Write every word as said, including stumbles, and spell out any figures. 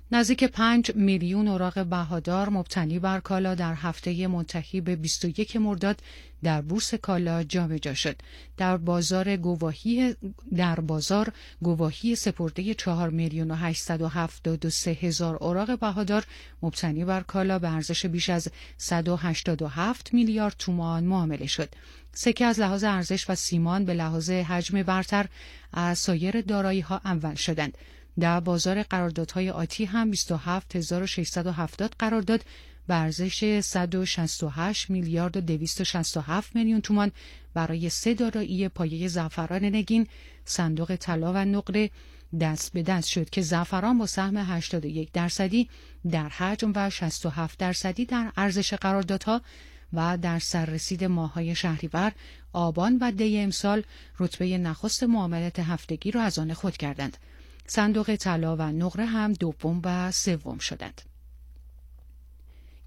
نزدیک پنج میلیون اوراق بهادار مبتنی بر کالا در هفته منتهی به بیست و یک مرداد در بورس کالا جابجا شد. در بازار گواهی در بازار گواهی سپرده چهار میلیون و هشتصد و هفتاد و سه هزار اوراق بهادار مبتنی بر کالا به ارزش بیش از صد و هشتاد و هفت میلیارد تومان معامله شد. سکه از لحاظ ارزش و سیمان به لحاظ حجم برتر از سایر دارایی‌ها اول شدند. در بازار قراردادهای آتی هم بیست و هفت هزار و ششصد و هفتاد قرارداد به ارزش صد و شصت و هشت میلیارد و دویست و شصت و هفت میلیون تومان برای سه دارایی پایه زعفران نگین، صندوق طلا و نقره دست به دست شد که زعفران با سهم هشتاد و یک درصدی در حجم و شصت و هفت درصدی در ارزش قراردادها و در سررسید ماه‌های شهریور، آبان و دی امسال رتبه نخست معاملات هفتگی را از آن خود کردند. صندوق طلا و نقره هم دوم و سوم شدند.